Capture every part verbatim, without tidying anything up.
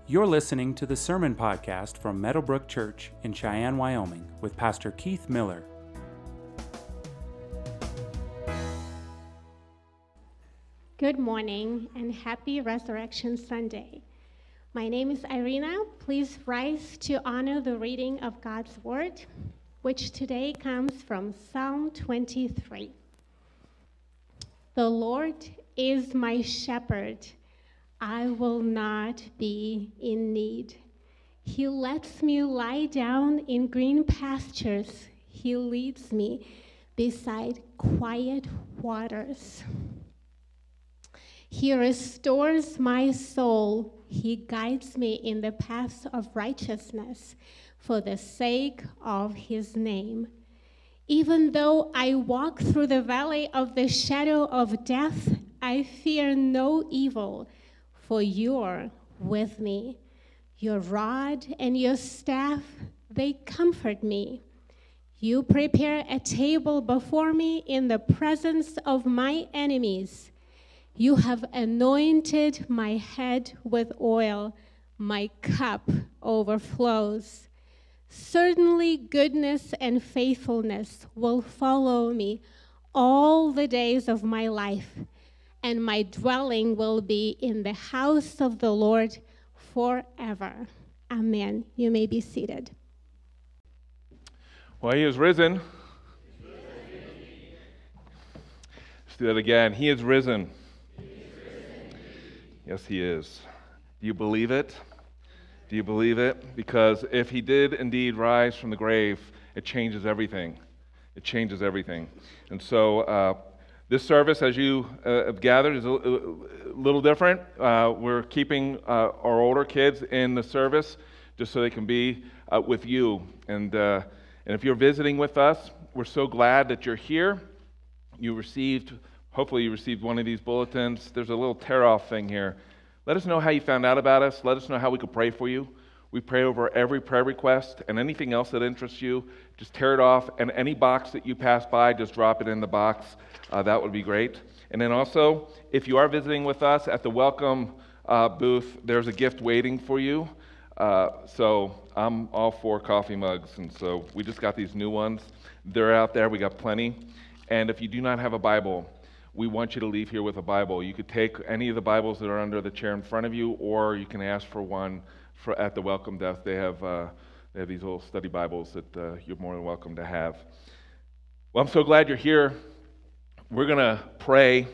You're listening to the Sermon Podcast from Meadowbrook Church in Cheyenne, Wyoming, with Pastor Keith Miller. Good morning and happy Resurrection Sunday. My name is Irina. Please rise to honor the reading of God's Word, which today comes from Psalm twenty-three. The Lord is my shepherd. I will not be in need. He lets me lie down in green pastures. He leads me beside quiet waters. He restores my soul. He guides me in the paths of righteousness for the sake of his name. Even though I walk through the valley of the shadow of death, I fear no evil, for you're with me. Your rod and your staff, they comfort me. You prepare a table before me in the presence of my enemies. You have anointed my head with oil. My cup overflows. Certainly goodness and faithfulness will follow me all the days of my life, and my dwelling will be in the house of the Lord forever. Amen. You may be seated. Well, he is risen. Let's do that again. He is risen. Yes, he is. Do you believe it? Do you believe it? Because if he did indeed rise from the grave, it changes everything. It changes everything. And so uh, this service, as you uh, have gathered, is a, a little different. Uh, we're keeping uh, our older kids in the service just so they can be uh, with you. And, uh, and if you're visiting with us, we're so glad that you're here. You received Hopefully you received one of these bulletins. There's a little tear-off thing here. Let us know how you found out about us. Let us know how we could pray for you. We pray over every prayer request and anything else that interests you. Just tear it off, and any box that you pass by, just drop it in the box. Uh, that would be great. And then also, if you are visiting with us at the welcome uh, booth, there's a gift waiting for you. Uh, so I'm all for coffee mugs, and so we just got these new ones. They're out there. We got plenty. And if you do not have a Bible, we want you to leave here with a Bible. You could take any of the Bibles that are under the chair in front of you, or you can ask for one for, at the welcome desk. They have uh, they have these little study Bibles that uh, you're more than welcome to have. Well, I'm so glad you're here. We're going to pray.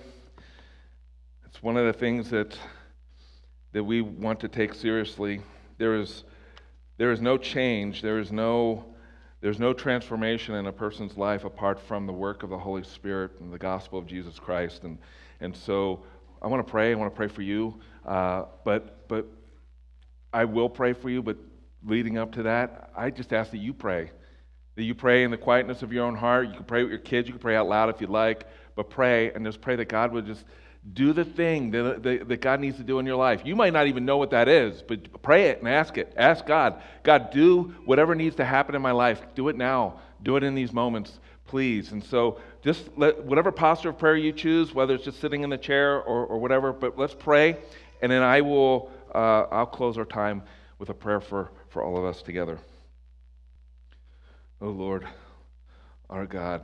It's one of the things that that we want to take seriously. There is there is no change. There is no There's no transformation in a person's life apart from the work of the Holy Spirit and the gospel of Jesus Christ. And and so I want to pray. I want to pray for you. Uh, but but I will pray for you. But leading up to that, I just ask that you pray. That you pray in the quietness of your own heart. You can pray with your kids. You can pray out loud if you'd like. But pray, and just pray that God would just do the thing that, that, that God needs to do in your life. You might not even know what that is, but pray it and ask it. Ask God, God, do whatever needs to happen in my life. Do it now. Do it in these moments, please. And so just let whatever posture of prayer you choose, whether it's just sitting in the chair or, or whatever, but let's pray, and then I will, uh, I'll close our time with a prayer for, for all of us together. Oh Lord, our God,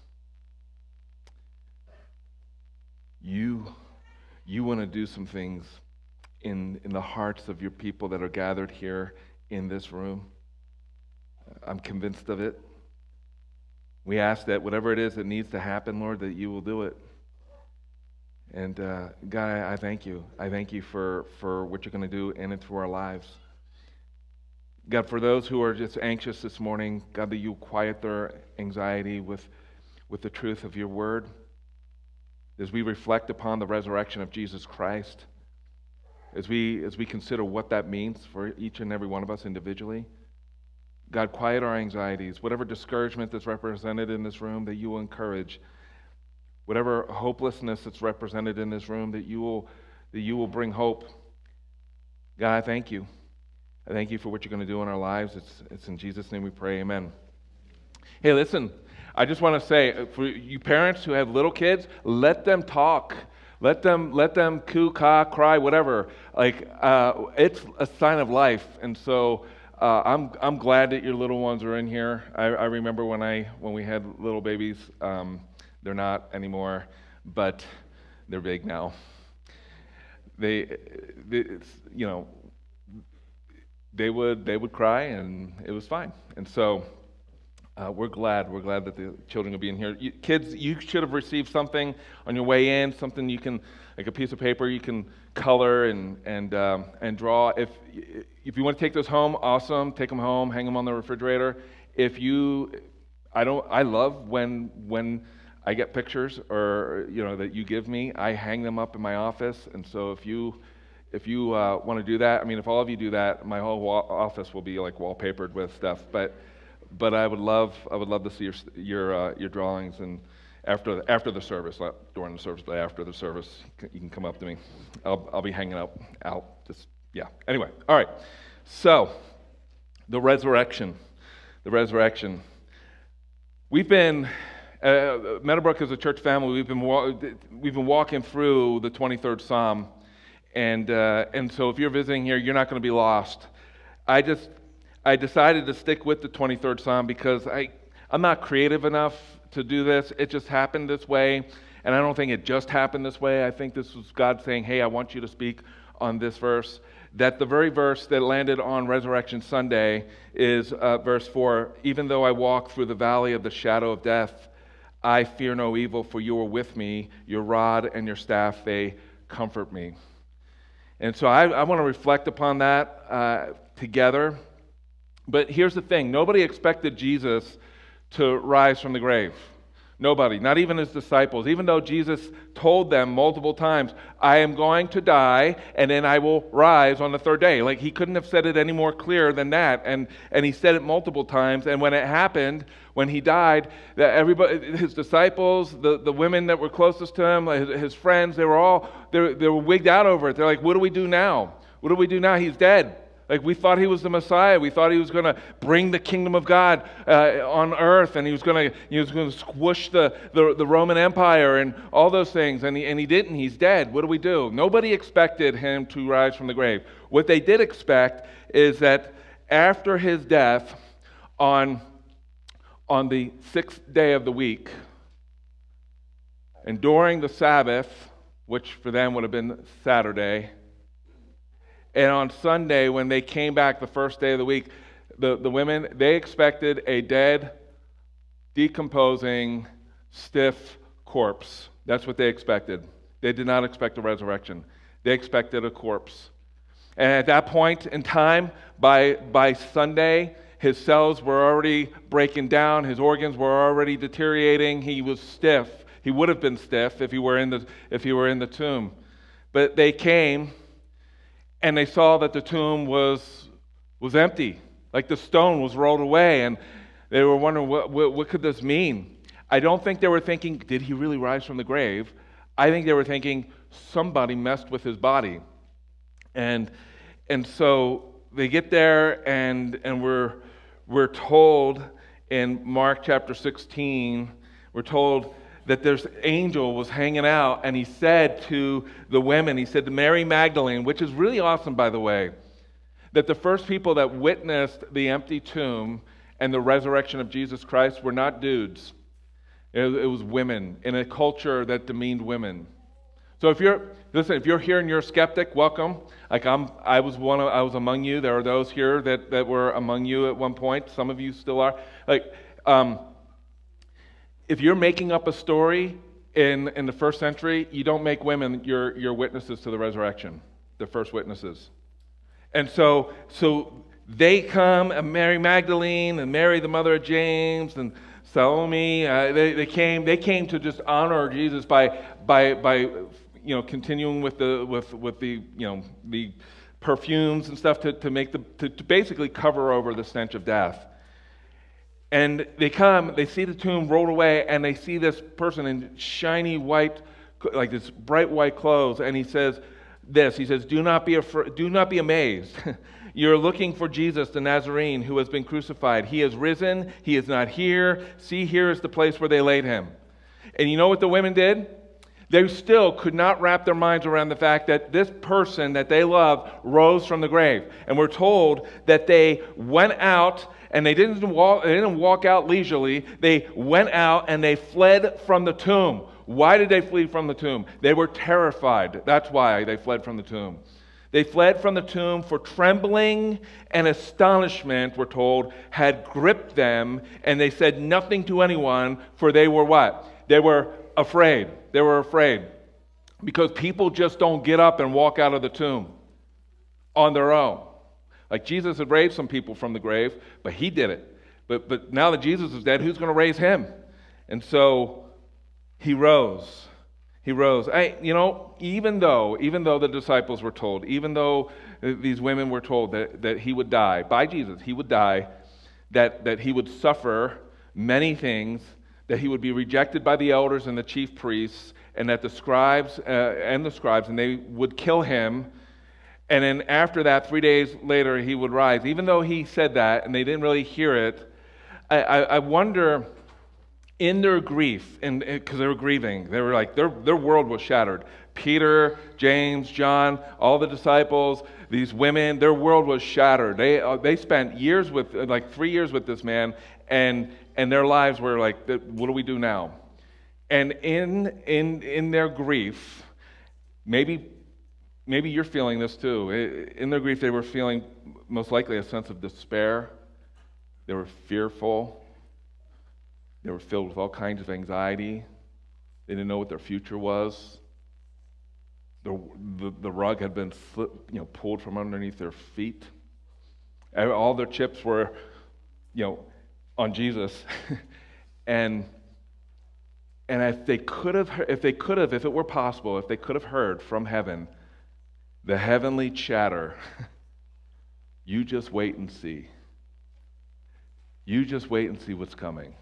You, you want to do some things in, in the hearts of your people that are gathered here in this room. I'm convinced of it. We ask that whatever it is that needs to happen, Lord, that you will do it. And uh, God, I, I thank you. I thank you for, for what you're going to do in and through our lives. God, for those who are just anxious this morning, God, that you quiet their anxiety with, with the truth of your word. As we reflect upon the resurrection of Jesus Christ, as we as we consider what that means for each and every one of us individually, God, quiet our anxieties. Whatever discouragement that's represented in this room, that you will encourage. Whatever hopelessness that's represented in this room, that you will that you will bring hope. God, I thank you. I thank you for what you're going to do in our lives. It's it's in Jesus' name we pray. Amen. Hey, listen. I just want to say, for you parents who have little kids, let them talk. Let them, let them coo, caw, cry, whatever. Like, uh, it's a sign of life. And so uh, I'm, I'm glad that your little ones are in here. I, I remember when I, when we had little babies, um, they're not anymore, but they're big now. They, they you know, they would, they would cry, and it was fine. And so uh, we're glad, we're glad that the children will be in here. You, kids, you should have received something on your way in, something you can, like a piece of paper you can color and and um, and draw. If if you want to take those home, awesome. Take them home, hang them on the refrigerator. If you, I don't, I love when when I get pictures or you know that you give me, I hang them up in my office. And so if you if you uh, want to do that, I mean, if all of you do that, my whole wa- office will be like wallpapered with stuff. But but I would love I would love to see your your uh, your drawings. And after after the service, not during the service, but after the service, you can come up to me. I'll I'll be hanging out out. Just yeah. Anyway, all right. So the resurrection, the resurrection. We've been. Uh, Meadowbrook as a church family, we've been wa- we've been walking through the twenty-third Psalm, and uh, and so if you're visiting here, you're not going to be lost. I just I decided to stick with the twenty-third Psalm because I I'm not creative enough to do this. It just happened this way, and I don't think it just happened this way. I think this was God saying, "Hey, I want you to speak on this verse." That the very verse that landed on Resurrection Sunday is uh, verse four. Even though I walk through the valley of the shadow of death, I fear no evil, for you are with me. Your rod and your staff, they comfort me. And so I, I want to reflect upon that uh, together. But here's the thing. Nobody expected Jesus to rise from the grave. Nobody, not even his disciples. Even though Jesus told them multiple times, I am going to die, and then I will rise on the third day. Like, he couldn't have said it any more clear than that. And, and he said it multiple times. And when it happened, when he died, that everybody, his disciples, the, the women that were closest to him, his, his friends, they were all, they, they were wigged out over it. They're like, what do we do now? What do we do now? He's dead. Like, we thought he was the Messiah. We thought he was going to bring the kingdom of God uh, on earth, and he was going to he was going to squish the, the, the Roman Empire and all those things, and he, and he didn't. He's dead. What do we do? Nobody expected him to rise from the grave. What they did expect is that after his death on, on the sixth day of the week, and during the Sabbath, which for them would have been Saturday, and on Sunday, when they came back the first day of the week, the, the women, they expected a dead, decomposing, stiff corpse. That's what they expected. They did not expect a resurrection. They expected a corpse. And at that point in time, by, by Sunday, his cells were already breaking down. His organs were already deteriorating. He was stiff. He would have been stiff if he were in the, if he were in the tomb. But they came, and they saw that the tomb was was empty, like the stone was rolled away, and they were wondering, what, what, what could this mean? I don't think they were thinking, did he really rise from the grave? I think they were thinking, somebody messed with his body. And and so they get there, and and we're we're told in Mark chapter sixteen, we're told that this angel was hanging out, and he said to the women, he said to Mary Magdalene, which is really awesome, by the way, that the first people that witnessed the empty tomb and the resurrection of Jesus Christ were not dudes. It, it was women in a culture that demeaned women. So if you're listen, if you're here and you're a skeptic, welcome. Like I'm, I was one. Of, I was among you. There are those here that that were among you at one point. Some of you still are. Like. Um, If you're making up a story in, in the first century, you don't make women your, your witnesses to the resurrection, the first witnesses. And so so they come, and Mary Magdalene and Mary, the mother of James, and Salome, uh, they, they came they came to just honor Jesus by by by you know continuing with the with with the you know the perfumes and stuff to, to make the to, to basically cover over the stench of death. And they come, they see the tomb rolled away, and they see this person in shiny white, like this bright white clothes, and he says this, he says, do not be afraid, do not be amazed. You're looking for Jesus, the Nazarene, who has been crucified. He has risen, he is not here. See, here is the place where they laid him. And you know what the women did? They still could not wrap their minds around the fact that this person that they loved rose from the grave. And we're told that they went out, and they didn't walk, they didn't walk out leisurely. They went out and they fled from the tomb. Why did they flee from the tomb? They were terrified. That's why they fled from the tomb. They fled from the tomb, for trembling and astonishment, we're told, had gripped them, and they said nothing to anyone, for they were what? They were afraid. They were afraid. Because people just don't get up and walk out of the tomb on their own. Like Jesus had raised some people from the grave, but he did it. But, but now that Jesus is dead, who's going to raise him? And so he rose. He rose. I, you know, even though, even though the disciples were told, even though these women were told that, that he would die, by Jesus, he would die, that, that he would suffer many things, that he would be rejected by the elders and the chief priests, and that the scribes uh, and the scribes, and they would kill him, and then after that, three days later, he would rise. Even though he said that, and they didn't really hear it, I, I, I wonder, in their grief, and because they were grieving, they were like, their, their world was shattered. Peter, James, John, all the disciples, these women, their world was shattered. They uh, they spent years with, like three years with this man, and and their lives were like, what do we do now? And in in in their grief, maybe maybe you're feeling this too. In their grief, they were feeling most likely a sense of despair. They were fearful. They were filled with all kinds of anxiety. They didn't know what their future was. The, the, the rug had been slip, you know, pulled from underneath their feet. All their chips were, you know, on Jesus. and and if they could have, if they could have, if it were possible, if they could have heard from heaven the heavenly chatter, you just wait and see. You just wait and see what's coming.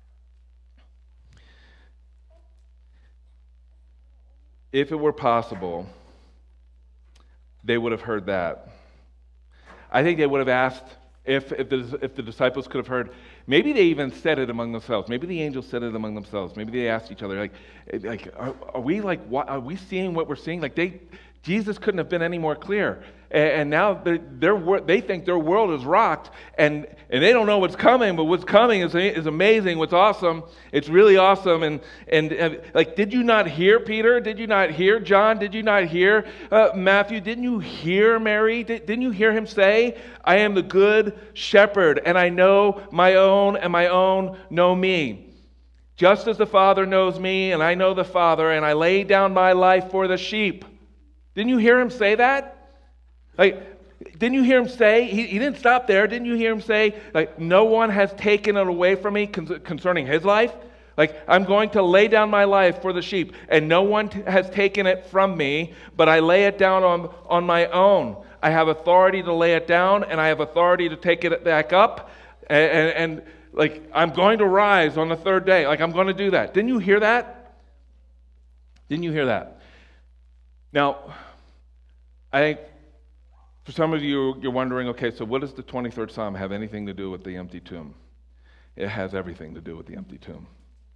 If it were possible, they would have heard that. I think they would have asked, if, if, the, if the disciples could have heard, maybe they even said it among themselves. Maybe the angels said it among themselves. Maybe they asked each other, like, like are, are we like, what, are we seeing what we're seeing? Like they, Jesus couldn't have been any more clear. And, and now they're, they're, they think their world is rocked, and, and they don't know what's coming, but what's coming is, is amazing, what's awesome. It's really awesome. And, and, and like, did you not hear Peter? Did you not hear John? Did you not hear uh, Matthew? Didn't you hear Mary? Did, didn't you hear him say, I am the good shepherd, and I know my own, and my own know me. Just as the Father knows me, and I know the Father, and I lay down my life for the sheep. Didn't you hear him say that? Like, didn't you hear him say, he, he didn't stop there, didn't you hear him say, like, no one has taken it away from me con- concerning his life? Like, I'm going to lay down my life for the sheep, and no one t- has taken it from me, but I lay it down on, on my own. I have authority to lay it down, and I have authority to take it back up, and, and, and like, I'm going to rise on the third day. Like, I'm going to do that. Didn't you hear that? Didn't you hear that? Now, I think for some of you, you're wondering, okay, so what does the twenty-third Psalm have anything to do with the empty tomb? It has everything to do with the empty tomb.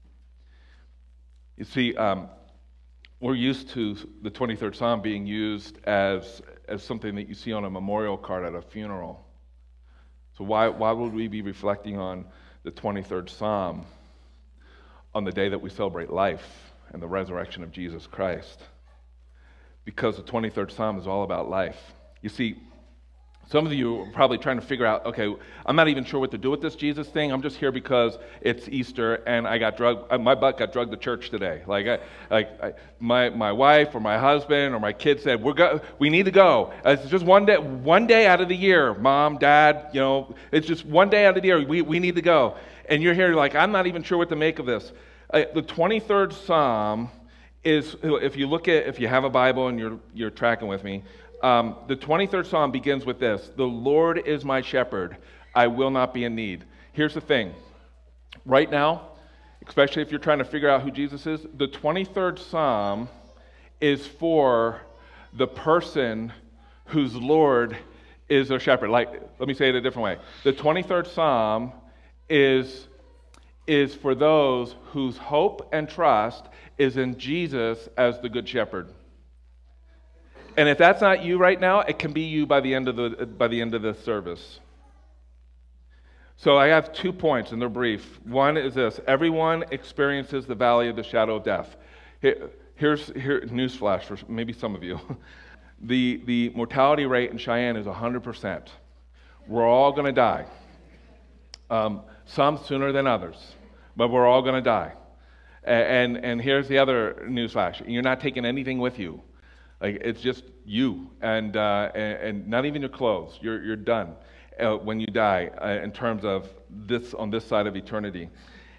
You see, um, we're used to the twenty-third Psalm being used as, as something that you see on a memorial card at a funeral. So why, why would we be reflecting on the twenty-third Psalm on the day that we celebrate life and the resurrection of Jesus Christ? Because the twenty-third Psalm is all about life. You see, some of you are probably trying to figure out, okay, I'm not even sure what to do with this Jesus thing. I'm just here because it's Easter and I got drugged, my butt got drugged to church today. Like, I, like I, my my wife or my husband or my kids said, we're go, we need to go. It's just one day, one day out of the year, Mom, Dad, you know, it's just one day out of the year. We we need to go. And you're here like, I'm not even sure what to make of this. Uh, the twenty-third Psalm is, if you look at, if you have a Bible and you're you're tracking with me, um, the twenty-third Psalm begins with this: the Lord is my shepherd, I will not be in need. Here's the thing. Right now, especially if you're trying to figure out who Jesus is, the twenty-third Psalm is for the person whose Lord is their shepherd. Like, let me say it a different way. The twenty-third Psalm is is for those whose hope and trust is in Jesus as the Good Shepherd. And if that's not you right now, it can be you by the end of the by the end of the service. So I have two points, and they're brief. One is this: everyone experiences the valley of the shadow of death. Here, here's here newsflash for maybe some of you: the the mortality rate in Cheyenne is one hundred percent. We're all going to die. Um, some sooner than others, but we're all going to die. And, and and here's the other newsflash: you're not taking anything with you. Like, it's just you, and uh, and, and not even your clothes. You're you're done uh, when you die uh, in terms of this on this side of eternity.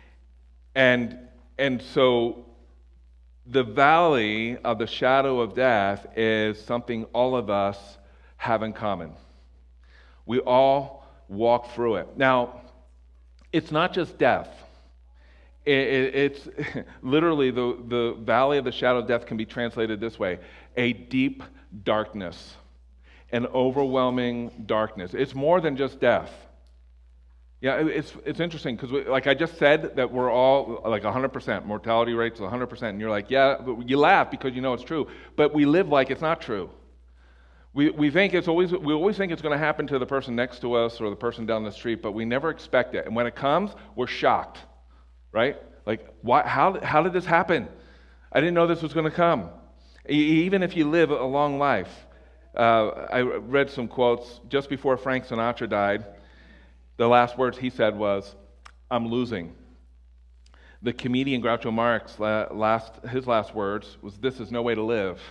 And and so the valley of the shadow of death is something all of us have in common. We all walk through it. Now, it's not just death. It, it, it's literally the, the valley of the shadow of death can be translated this way: a deep darkness, an overwhelming darkness. It's more than just death. Yeah, it's it's interesting because, like I just said, that we're all like one hundred percent. Mortality rate's one hundred percent. And you're like, yeah, but you laugh because you know it's true. But we live like it's not true. We we think it's always we always think it's going to happen to the person next to us or the person down the street, but we never expect it. And when it comes, we're shocked, right? Like, why? How how did this happen? I didn't know this was going to come. E- even if you live a long life, uh, I read some quotes just before Frank Sinatra died. The last words he said was, "I'm losing." The comedian Groucho Marx last his last words was, "This is no way to live."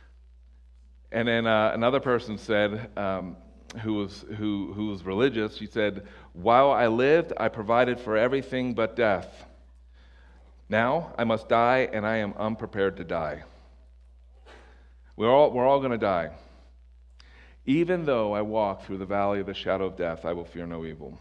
And then uh, another person said, um, who was who who was religious, he said, "While I lived, I provided for everything but death. Now I must die, and I am unprepared to die." We're all we're all going to die. Even though I walk through the valley of the shadow of death, I will fear no evil.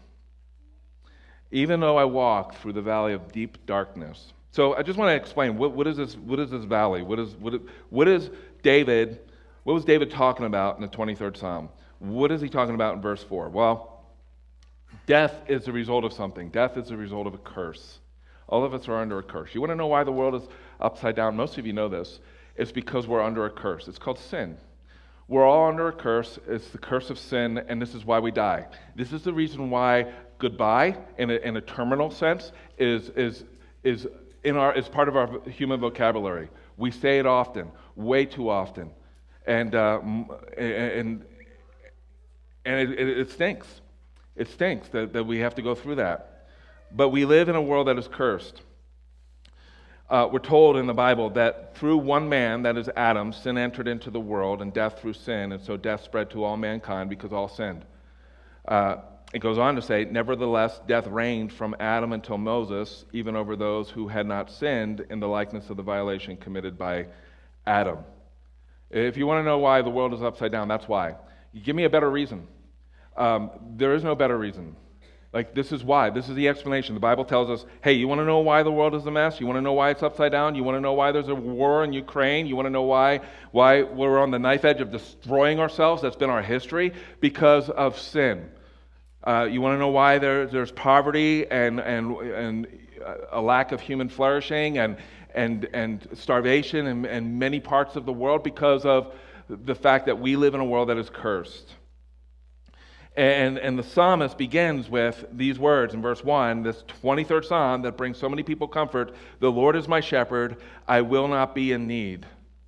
Even though I walk through the valley of deep darkness. So I just want to explain what, what is this what is this valley? What is what is, what is David? What was David talking about in the twenty-third Psalm? What is he talking about in verse four? Well, death is the result of something. Death is the result of a curse. All of us are under a curse. You want to know why the world is upside down? Most of you know this. It's because we're under a curse. It's called sin. We're all under a curse. It's the curse of sin, and this is why we die. This is the reason why goodbye, in a, in a terminal sense, is is is in our is part of our human vocabulary. We say it often, way too often. And uh, and and it, it, it stinks. It stinks that, that we have to go through that. But we live in a world that is cursed. Uh, we're told in the Bible that through one man, that is Adam, sin entered into the world, and death through sin, and so death spread to all mankind because all sinned. Uh, it goes on to say, nevertheless, death reigned from Adam until Moses, even over those who had not sinned in the likeness of the violation committed by Adam. If you want to know why the world is upside down, that's why. You give me a better reason. Um, there is no better reason. Like, this is why. This is the explanation. The Bible tells us, hey, you want to know why the world is a mess? You want to know why it's upside down? You want to know why there's a war in Ukraine? You want to know why, why we're on the knife edge of destroying ourselves? That's been our history. Because of sin. Uh, you want to know why there, there's poverty and, and, and a lack of human flourishing and and and starvation in, in many parts of the world? Because of the fact that we live in a world that is cursed. And, and the psalmist begins with these words in verse one, this twenty-third Psalm that brings so many people comfort: "The Lord is my shepherd, I will not be in need."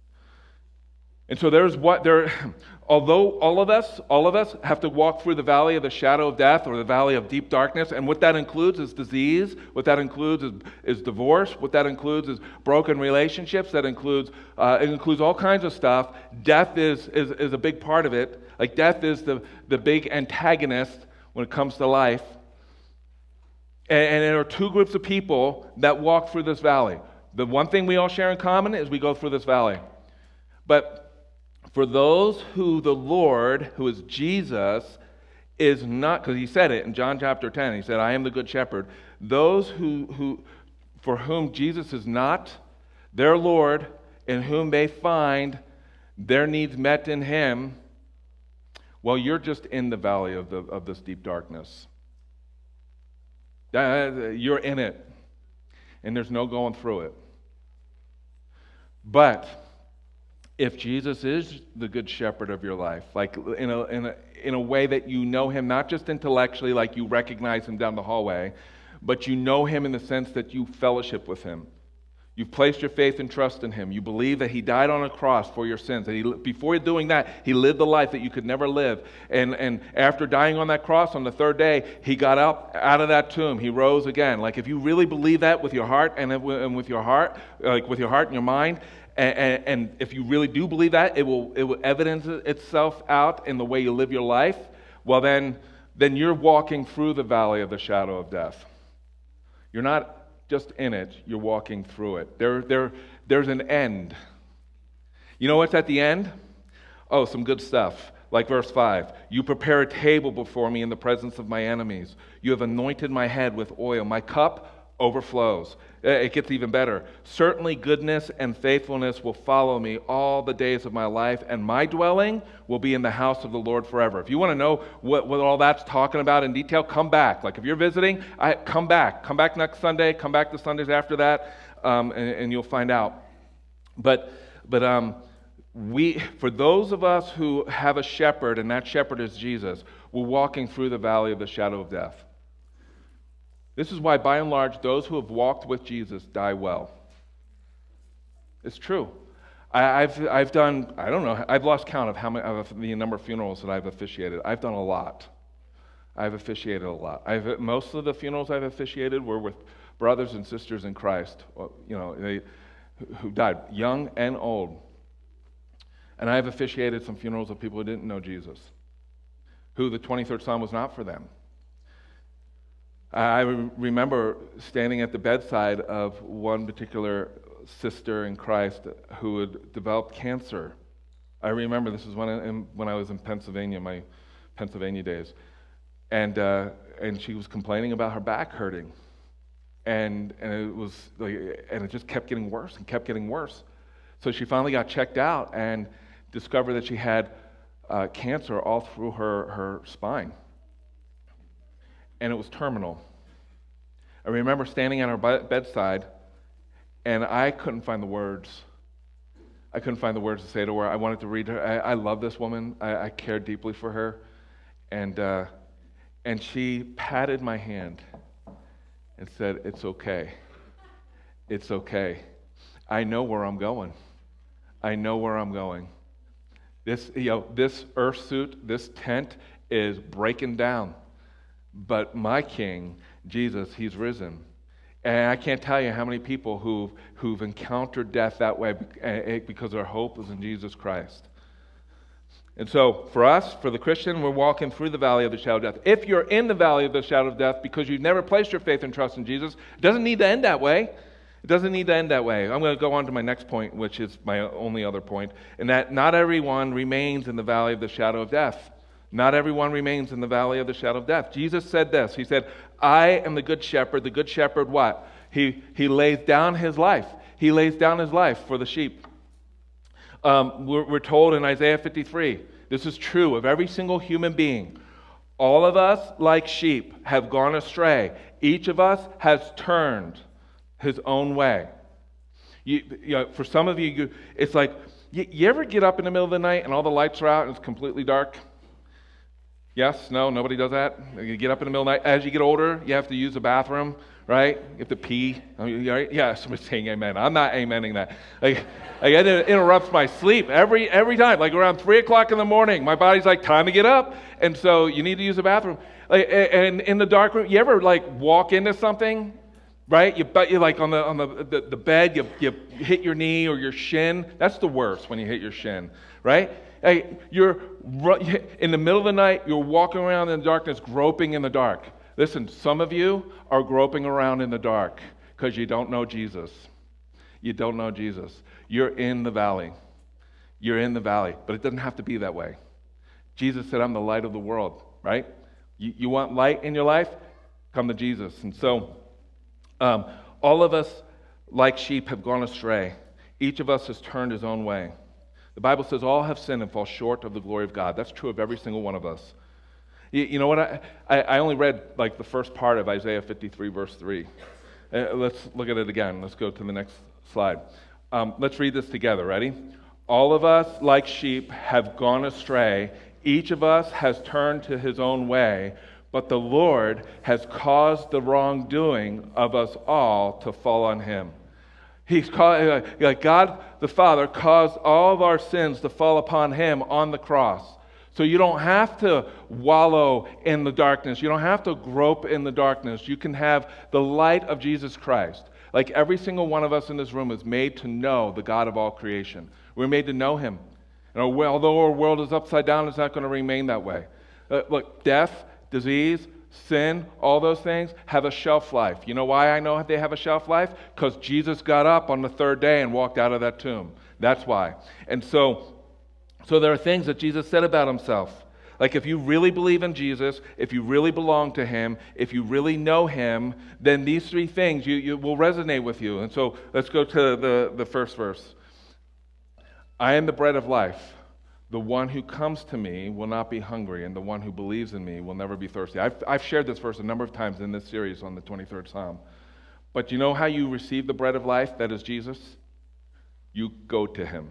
And so there's what there, although all of us, all of us have to walk through the valley of the shadow of death or the valley of deep darkness, and what that includes is disease, what that includes is, is divorce, what that includes is broken relationships, that includes uh, it includes all kinds of stuff. Death is, is is a big part of it. Like, death is the, the big antagonist when it comes to life. And, and there are two groups of people that walk through this valley. The one thing we all share in common is we go through this valley. But for those who the Lord, who is Jesus, is not, because he said it in John chapter ten, he said, "I am the good shepherd." Those who, who for whom Jesus is not their Lord, in whom they find their needs met in him, well, you're just in the valley of the of this deep darkness. Uh, you're in it. and there's no going through it. But if Jesus is the good shepherd of your life, like in a, in a, in a way that you know him, not just intellectually, like you recognize him down the hallway, but you know him in the sense that you fellowship with him. You've placed your faith and trust in him. You believe that he died on a cross for your sins. And he, before doing that, he lived the life that you could never live. And, and after dying on that cross on the third day, he got up out of that tomb. He rose again. Like if you really believe that with your heart and, and with your heart, like with your heart and your mind, and, and, and if you really do believe that, it will it will evidence itself out in the way you live your life. Well, then, then you're walking through the valley of the shadow of death. You're not just in it, you're walking through it. There, there, there's an end. You know what's at the end? Oh, some good stuff. Like verse five. You prepare a table before me in the presence of my enemies. You have anointed my head with oil. My cup overflows. It gets even better. Certainly goodness and faithfulness will follow me all the days of my life, and my dwelling will be in the house of the Lord forever. If you want to know what, what all that's talking about in detail, come back. Like if you're visiting, I, come back. Come back next Sunday. Come back the Sundays after that, um, and, and you'll find out. But, but um, we, for those of us who have a shepherd, and that shepherd is Jesus, we're walking through the valley of the shadow of death. This is why, by and large, those who have walked with Jesus die well. It's true. I, I've I've done, I don't know, I've lost count of how many of the number of funerals that I've officiated. I've done a lot. I've officiated a lot. I've most of the funerals I've officiated were with brothers and sisters in Christ, you know, they who died young and old. And I've officiated some funerals of people who didn't know Jesus, who the twenty-third Psalm was not for them. I remember standing at the bedside of one particular sister in Christ who had developed cancer. I remember this was when I, when I was in Pennsylvania, my Pennsylvania days, and uh, and she was complaining about her back hurting, and and it was like, and it just kept getting worse and kept getting worse. So she finally got checked out and discovered that she had uh, cancer all through her her spine. And it was terminal. I remember standing at her bedside, and I couldn't find the words. I couldn't find the words to say to her. I wanted to read her. I, I love this woman. I, I cared deeply for her. And, uh, and she patted my hand and said, "It's okay. It's okay. I know where I'm going. I know where I'm going. This, you know, this earth suit, this tent is breaking down. But my King, Jesus, he's risen." And I can't tell you how many people who've, who've encountered death that way because their hope is in Jesus Christ. And so, for us, for the Christian, we're walking through the valley of the shadow of death. If you're in the valley of the shadow of death because you've never placed your faith and trust in Jesus, it doesn't need to end that way. It doesn't need to end that way. I'm going to go on to my next point, which is my only other point, and that not everyone remains in the valley of the shadow of death. Not everyone remains in the valley of the shadow of death. Jesus said this. He said, "I am the good shepherd." The good shepherd what? He, he lays down his life. He lays down his life for the sheep. Um, we're, we're told in Isaiah fifty-three, this is true of every single human being. All of us, like sheep, have gone astray. Each of us has turned his own way. You, you know, for some of you, it's like, you, you ever get up in the middle of the night and all the lights are out and it's completely dark? Yes? No? Nobody does that? You get up in the middle of the night. As you get older, you have to use the bathroom, right? You have to pee. Yeah, somebody's saying amen. I'm not amening that. Like, like it interrupts my sleep every every time. Like around three o'clock in the morning, my body's like, time to get up. And so you need to use the bathroom. Like, and in the dark room, you ever like walk into something, right? You but you like on the on the, the, the bed, you, you hit your knee or your shin. That's the worst when you hit your shin, right? Hey, you're in the middle of the night, you're walking around in the darkness, groping in the dark. Listen, some of you are groping around in the dark because you don't know Jesus. You don't know Jesus. You're in the valley. You're in the valley, but it doesn't have to be that way. Jesus said, "I'm the light of the world," right? You, you want light in your life? Come to Jesus. And so, um, all of us, like sheep, have gone astray. Each of us has turned his own way. The Bible says all have sinned and fall short of the glory of God. That's true of every single one of us. You, you know what? I, I only read like the first part of Isaiah fifty-three, verse three. Uh, let's look at it again. Let's go to the next slide. Um, let's read this together. Ready? All of us, like sheep, have gone astray. Each of us has turned to his own way, but the Lord has caused the wrongdoing of us all to fall on him. He's called, like God the Father caused all of our sins to fall upon him on the cross. So you don't have to wallow in the darkness. You don't have to grope in the darkness. You can have the light of Jesus Christ. Like every single one of us in this room is made to know the God of all creation. We're made to know him. And although our world is upside down, it's not going to remain that way. Uh, look, death, disease, sin, all those things have a shelf life. You know why I know they have a shelf life? Because Jesus got up on the third day and walked out of that tomb. That's why. And so, so there are things that Jesus said about himself. Like if you really believe in Jesus, if you really belong to him, if you really know him, then these three things you, you will resonate with you. And so let's go to the, the first verse. I am the bread of life. The one who comes to me will not be hungry, and the one who believes in me will never be thirsty. I've, I've shared this verse a number of times in this series on the twenty-third Psalm. But you know how you receive the bread of life, that is Jesus? You go to him.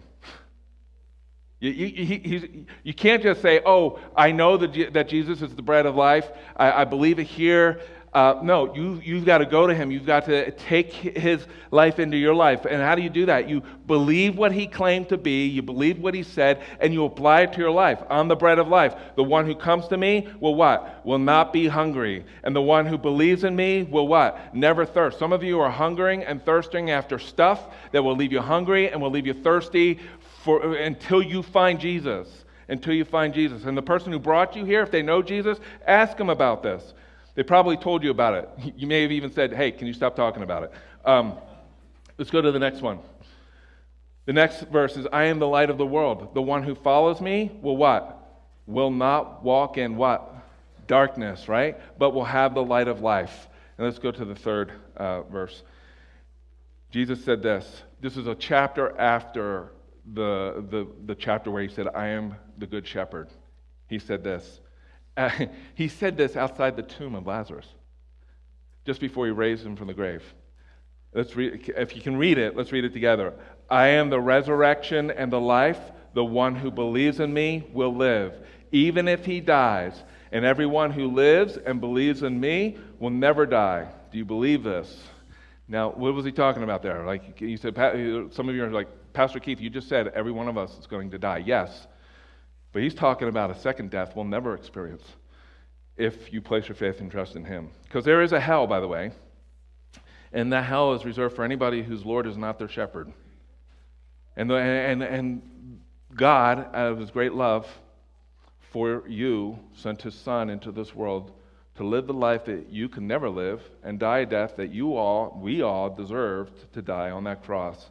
You, you, he, he's, you can't just say, oh, I know that, that Jesus is the bread of life. I, I believe it here. Uh, no, you, you've got to go to him. You've got to take his life into your life. And how do you do that? You believe what he claimed to be. You believe what he said, and you apply it to your life. I'm the bread of life. The one who comes to me will what? Will not be hungry. And the one who believes in me will what? Never thirst. Some of you are hungering and thirsting after stuff that will leave you hungry and will leave you thirsty for until you find Jesus. Until you find Jesus. And the person who brought you here, if they know Jesus, ask them about this. They probably told you about it. You may have even said, hey, can you stop talking about it? Um, let's go to the next one. The next verse is, I am the light of the world. The one who follows me will what? Will not walk in what? Darkness, right? But will have the light of life. And let's go to the third uh, verse. Jesus said this. This is a chapter after the, the, the chapter where he said, I am the good shepherd. He said this. Uh, he said this outside the tomb of Lazarus, just before he raised him from the grave. Let's read, if you can read it, let's read it together. I am the resurrection and the life. The one who believes in me will live, even if he dies. And everyone who lives and believes in me will never die. Do you believe this? Now, what was he talking about there? Like you said, some of you are like, Pastor Keith, you just said every one of us is going to die. Yes. But he's talking about a second death we'll never experience if you place your faith and trust in him. Because there is a hell, by the way, and that hell is reserved for anybody whose Lord is not their shepherd. And, the, and, and God, out of his great love for you, sent his Son into this world to live the life that you can never live and die a death that you all, we all deserved to die on that cross.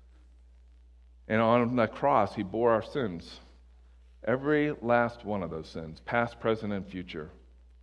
And on that cross, he bore our sins. Every last one of those sins, past, present, and future.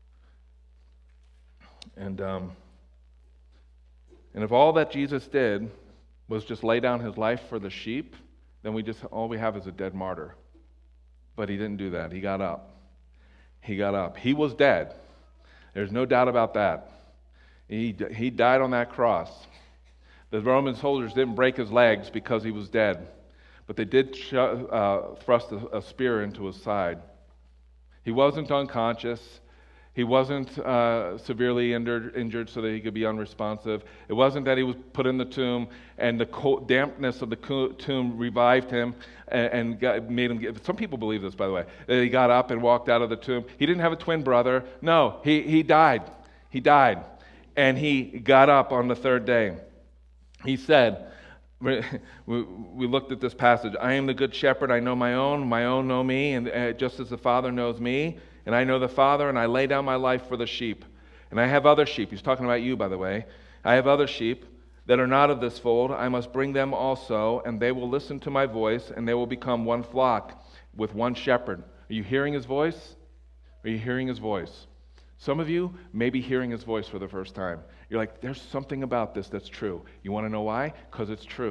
And um, and if all that Jesus did was just lay down his life for the sheep, then we just all we have is a dead martyr. But he didn't do that. He got up. He got up. He was dead. There's no doubt about that. He he died on that cross. The Roman soldiers didn't break his legs because he was dead. But they did sh- uh, thrust a, a spear into his side. He wasn't unconscious. He wasn't uh, severely injured, injured so that he could be unresponsive. It wasn't that he was put in the tomb and the cold, dampness of the co- tomb revived him and, and got, made him get... Some people believe this, by the way. That he got up and walked out of the tomb. He didn't have a twin brother. No, he, he died. He died. And he got up on the third day. He said... We, we looked at this passage. I am the good shepherd. I know my own. My own know me, and uh, just as the Father knows me, and I know the Father, and I lay down my life for the sheep. And I have other sheep. He's talking about you, by the way. I have other sheep that are not of this fold. I must bring them also, and they will listen to my voice, and they will become one flock with one shepherd. Are you hearing his voice? Are you hearing his voice? Some of you may be hearing his voice for the first time. You're like, there's something about this that's true. You want to know why? Because it's true.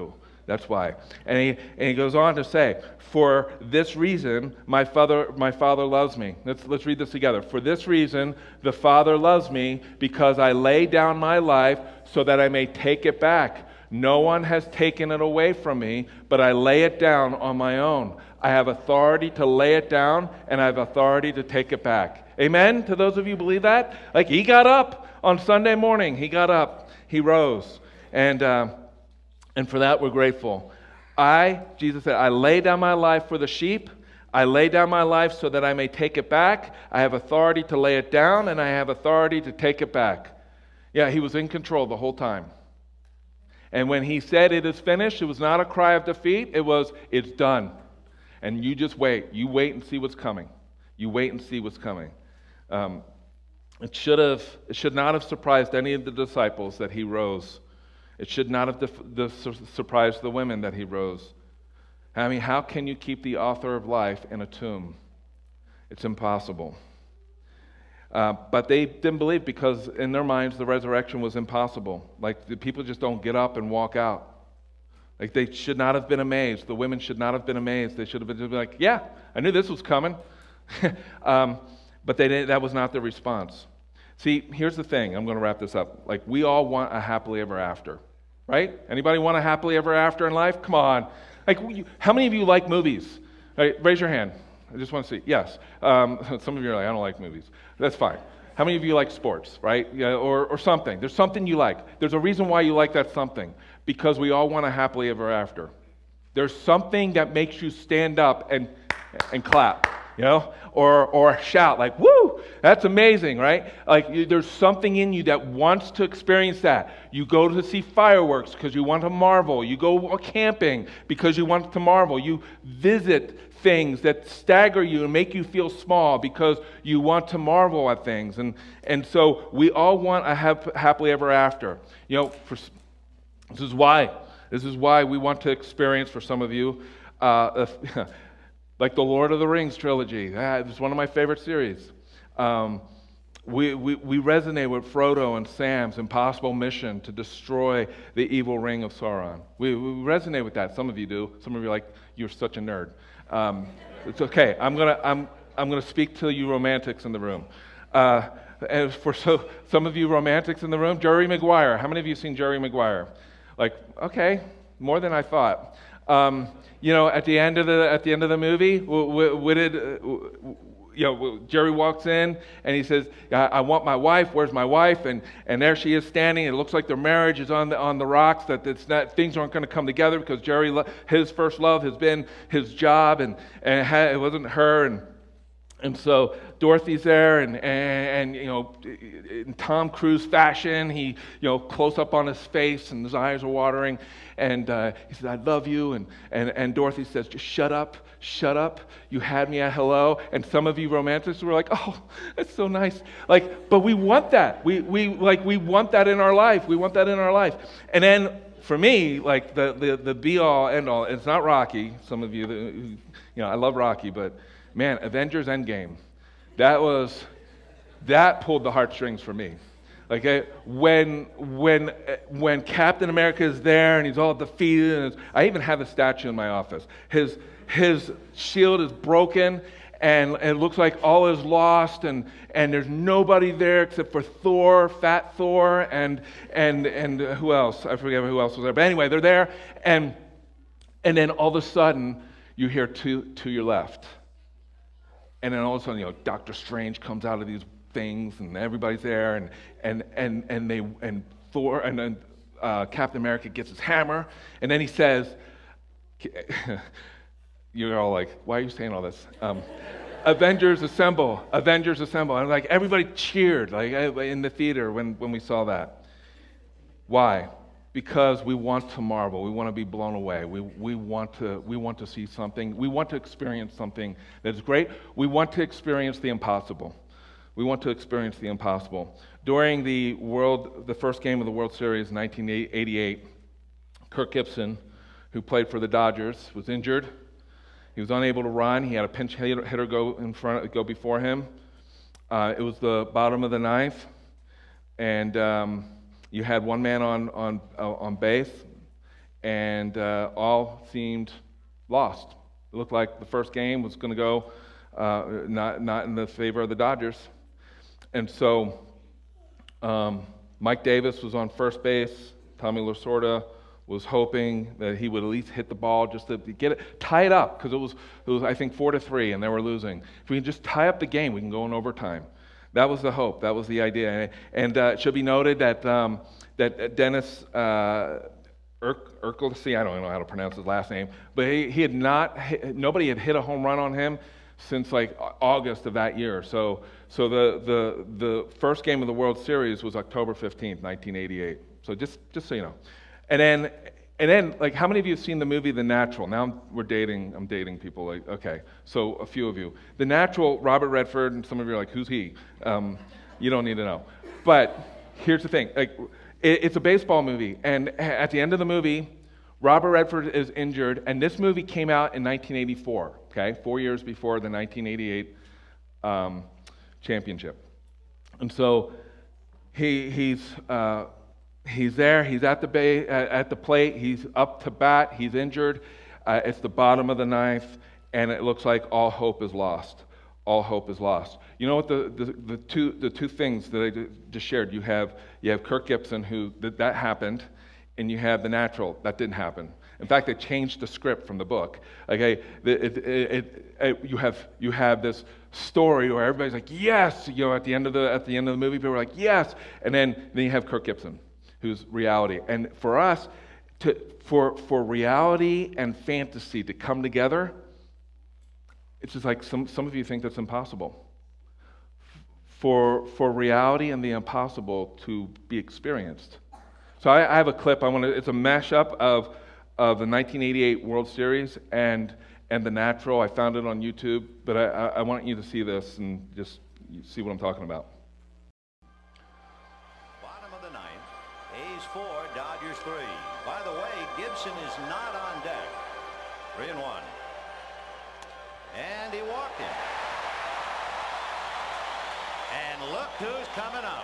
That's why. And he, and he goes on to say, for this reason, my father, my father loves me. Let's, let's read this together. For this reason, the Father loves me, because I lay down my life so that I may take it back. No one has taken it away from me, but I lay it down on my own. I have authority to lay it down, and I have authority to take it back. Amen? To those of you who believe that? Like, he got up on Sunday morning. He got up. He rose. And... Uh, And for that, we're grateful. I, Jesus said, I lay down my life for the sheep. I lay down my life so that I may take it back. I have authority to lay it down, and I have authority to take it back. Yeah, he was in control the whole time. And when he said it is finished, it was not a cry of defeat. It was, it's done. And you just wait. You wait and see what's coming. You wait and see what's coming. Um, it should have, it should not have surprised any of the disciples that he rose. It should not have def- def- surprised the women that he rose. I mean, how can you keep the author of life in a tomb? It's impossible. Uh, but they didn't believe, because in their minds the resurrection was impossible. Like, the people just don't get up and walk out. Like, they should not have been amazed. The women should not have been amazed. They should have been like, yeah, I knew this was coming. um, but they didn't, that was not their response. See, here's the thing. I'm going to wrap this up. Like, we all want a happily ever after. Right? Anybody want a happily ever after in life? Come on. Like, how many of you like movies? Right, raise your hand. I just want to see. Yes. Um, some of you are like, I don't like movies. That's fine. How many of you like sports, right? Yeah, or, or something. There's something you like. There's a reason why you like that something. Because we all want a happily ever after. There's something that makes you stand up and and clap, you know? Or or shout like, woo, that's amazing, right? Like, you, there's something in you that wants to experience that. You go to see fireworks because you want to marvel. You go camping because you want to marvel. You visit things that stagger you and make you feel small because you want to marvel at things. And and so we all want a hap- happily ever after. You know, for, this is why. This is why we want to experience, for some of you, uh, like the Lord of the Rings trilogy. Ah, it's one of my favorite series. Um, we, we, we resonate with Frodo and Sam's impossible mission to destroy the evil ring of Sauron. We, we resonate with that. Some of you do. Some of you are like, you're such a nerd. Um, it's okay. I'm gonna I'm I'm gonna speak to you romantics in the room. Uh, and for so some of you romantics in the room, Jerry Maguire. How many of you seen Jerry Maguire? Like, okay, more than I thought. Um, you know, at the end of the at the end of the movie, what did uh, you know? Jerry walks in and he says, I, "I want my wife. Where's my wife?" And and there she is standing. It looks like their marriage is on the on the rocks. That it's not, things aren't going to come together because Jerry, his first love has been his job, and and it, had, it wasn't her. And and so Dorothy's there, and, and, and you know, in Tom Cruise fashion, he, you know, close up on his face, and his eyes are watering, and uh, he says, "I love you," and, and and Dorothy says, "Just shut up, shut up. You had me at hello." And some of you romantics were like, "Oh, that's so nice." Like, but we want that. We we like we want that in our life. We want that in our life. And then for me, like the the the be all end all. It's not Rocky. Some of you, you know, I love Rocky, but man, Avengers Endgame, that was, that pulled the heartstrings for me. Like, I, when when when Captain America is there and he's all defeated, and it's, I even have a statue in my office. His his shield is broken, and, and it looks like all is lost, and, and there's nobody there except for Thor, Fat Thor, and and and who else? I forget who else was there. But anyway, they're there, and and then all of a sudden you hear to to your left. And then all of a sudden, you know, Doctor Strange comes out of these things, and everybody's there, and and and and they and Thor and then uh, Captain America gets his hammer, and then he says, "You're all like, why are you saying all this?" Um, Avengers assemble! Avengers assemble! And like everybody cheered, like in the theater when when we saw that. Why? Because we want to marvel, we want to be blown away, we we want to we want to see something, we want to experience something that's great, we want to experience the impossible. We want to experience the impossible. During the world, the first game of the World Series in nineteen eighty-eight, Kirk Gibson, who played for the Dodgers, was injured. He was unable to run. He had a pinch hitter go in front, go before him. Uh, it was the bottom of the ninth, and um, you had one man on on uh, on base, and uh, all seemed lost. It looked like the first game was going to go uh, not not in the favor of the Dodgers, and so um, Mike Davis was on first base. Tommy Lasorda was hoping that he would at least hit the ball just to get it, tie it up, because it was, it was, I think, four to three, and they were losing. If we can just tie up the game, we can go in overtime. That was the hope. That was the idea. And uh, it should be noted that um, that Dennis uh, Urk, Urkelsi, I don't know how to pronounce his last name, but he, he had not, hit, nobody had hit a home run on him since like August of that year. So, so the the the first game of the World Series was October fifteenth, nineteen eighty-eight. So just just so you know. And then, and then, like, how many of you have seen the movie The Natural? Now I'm, we're dating, I'm dating people, like, okay, so a few of you. The Natural, Robert Redford, and some of you are like, who's he? Um, you don't need to know. But here's the thing, like, it, it's a baseball movie, and at the end of the movie, Robert Redford is injured, and this movie came out in nineteen eighty-four, okay, four years before the nineteen eighty-eight um, championship. And so he he's... Uh, He's there, he's at the bay, at the plate, he's up to bat, he's injured. Uh, it's the bottom of the ninth, and it looks like all hope is lost. All hope is lost. You know what the, the, the two the two things that I just shared? You have you have Kirk Gibson, who that, that happened, and you have The Natural, that didn't happen. In fact, they changed the script from the book. Okay, it, it, it, it, you have you have this story where everybody's like, yes, you know, at the end of the at the end of the movie, people are like, yes, and then then you have Kirk Gibson, who's reality. And for us, to, for, for reality and fantasy to come together, it's just like some, some of you think that's impossible. For, for reality and the impossible to be experienced. So I, I have a clip, I want to, it's a mashup of, of the nineteen eighty-eight World Series and, and The Natural. I found it on YouTube, but I, I, I want you to see this and just see what I'm talking about. A's four, Dodgers three. By the way, Gibson is not on deck. Three and one. And he walked him. And look who's coming up.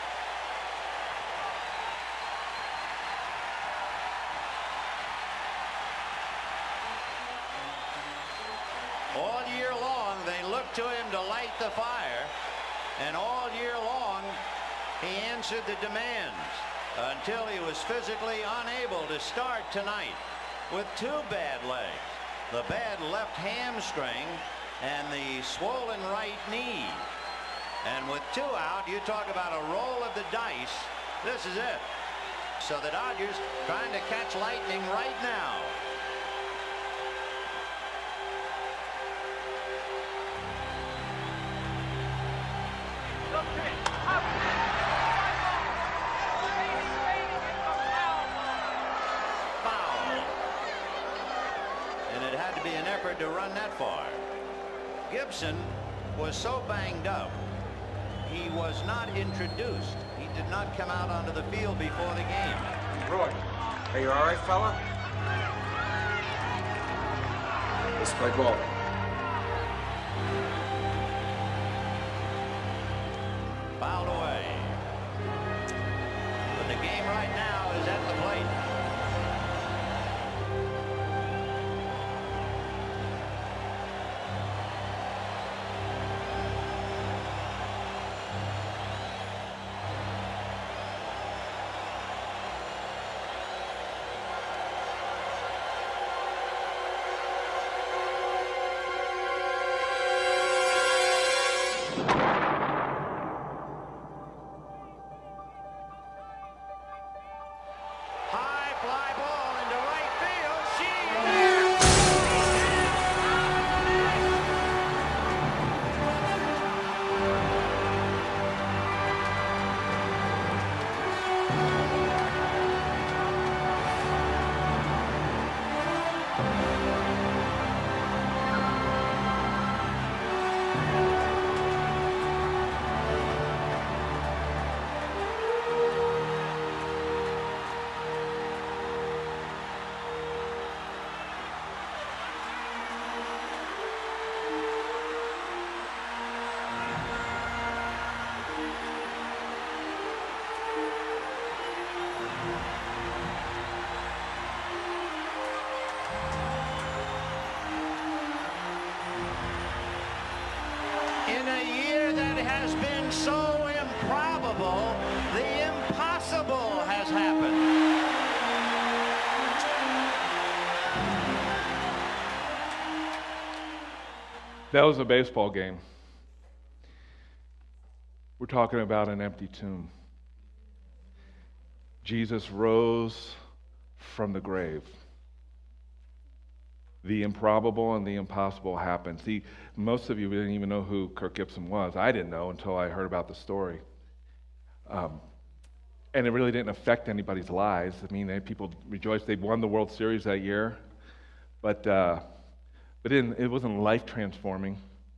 All year long, they looked to him to light the fire. And all year long, he answered the demands, until he was physically unable to start tonight with two bad legs, the bad left hamstring and the swollen right knee. And with two out, you talk about a roll of the dice. This is it. So the Dodgers trying to catch lightning right now. To run that far. Gibson was so banged up, he was not introduced. He did not come out onto the field before the game. Roy, are you all right, fella? Let's play ball. Fouled away. But the game right now is at the plate. That was a baseball game. We're talking about an empty tomb. Jesus rose from the grave. The improbable and the impossible happened. See, most of you didn't even know who Kirk Gibson was. I didn't know until I heard about the story. Um, and it really didn't affect anybody's lives. I mean, they, people rejoiced. They won the World Series that year. But, uh, but it, it wasn't life-transforming.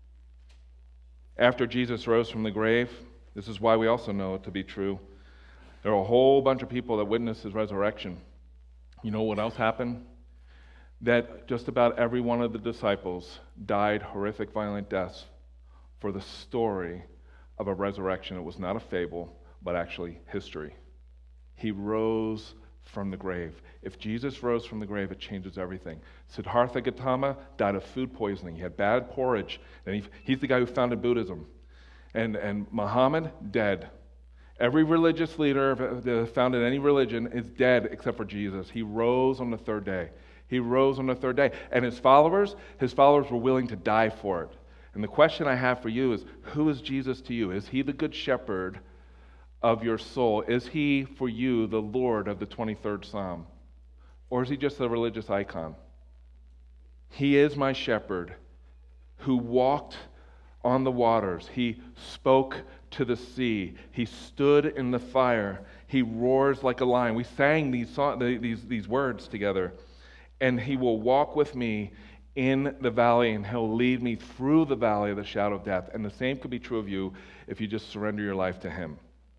After Jesus rose from the grave, this is why we also know it to be true, there were a whole bunch of people that witnessed his resurrection. You know what else happened? That just about every one of the disciples died horrific, violent deaths for the story of a resurrection. It was not a fable, but actually history. He rose from the grave. If Jesus rose from the grave, it changes everything. Siddhartha Gautama died of food poisoning. He had bad porridge, and he, he's the guy who founded Buddhism. And, and Muhammad, dead. Every religious leader that founded any religion is dead except for Jesus. He rose on the third day. He rose on the third day. And his followers, his followers were willing to die for it. And the question I have for you is, who is Jesus to you? Is he the good shepherd of your soul? Is he for you the Lord of the twenty-third Psalm? Or is he just a religious icon? He is my shepherd who walked on the waters. He spoke to the sea. He stood in the fire. He roars like a lion. We sang these, song, these, these words together. And he will walk with me in the valley, and he'll lead me through the valley of the shadow of death. And the same could be true of you if you just surrender your life to him.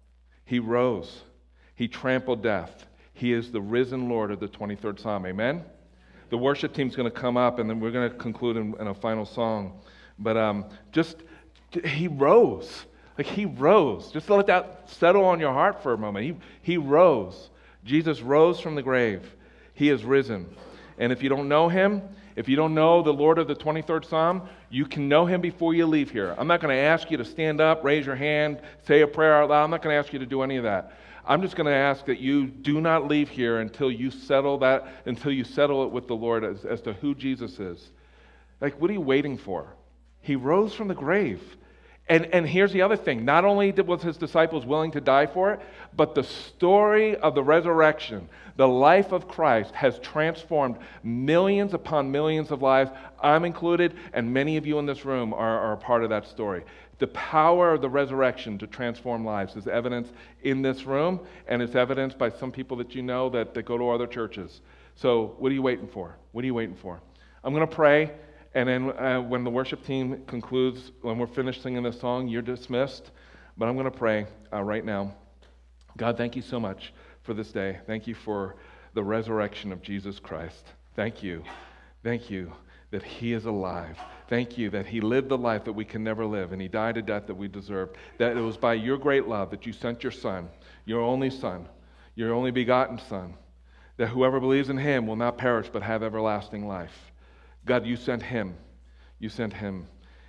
He rose. He trampled death. He is the risen Lord of the twenty-third Psalm. Amen? The worship team's going to come up, and then we're going to conclude in, in a final song. But um, just, he rose. Like, he rose. Just let that settle on your heart for a moment. He, he rose. Jesus rose from the grave. He is risen. And if you don't know him, if you don't know the Lord of the twenty-third Psalm, you can know him before you leave here. I'm not going to ask you to stand up, raise your hand, say a prayer out loud. I'm not going to ask you to do any of that. I'm just going to ask that you do not leave here until you settle that, until you settle it with the Lord as, as to who Jesus is. Like, what are you waiting for? He rose from the grave. And, and here's the other thing. Not only did, was his disciples willing to die for it, but the story of the resurrection, the life of Christ, has transformed millions upon millions of lives. I'm included, and many of you in this room are, are a part of that story. The power of the resurrection to transform lives is evidenced in this room, and it's evidenced by some people that you know that, that go to other churches. So what are you waiting for? What are you waiting for? I'm going to pray. And then uh, when the worship team concludes, when we're finished singing this song, you're dismissed. But I'm going to pray uh, right now. God, thank you so much for this day. Thank you for the resurrection of Jesus Christ. Thank you. Thank you that he is alive. Thank you that he lived the life that we can never live, and he died a death that we deserved. That it was by your great love that you sent your son, your only son, your only begotten son, that whoever believes in him will not perish but have everlasting life. God, you sent him. You sent him.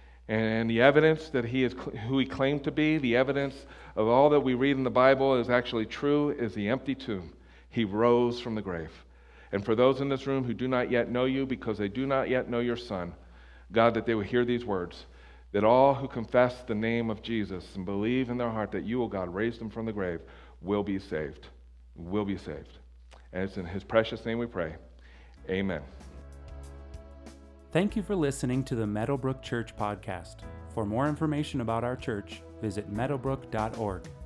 And the evidence that he is who he claimed to be, the evidence of all that we read in the Bible is actually true, is the empty tomb. He rose from the grave. And for those in this room who do not yet know you because they do not yet know your Son, God, that they will hear these words, that all who confess the name of Jesus and believe in their heart that you, O God, raised him from the grave, will be saved. Will be saved. And it's in his precious name we pray. Amen. Thank you for listening to the Meadowbrook Church podcast. For more information about our church, visit meadowbrook dot org.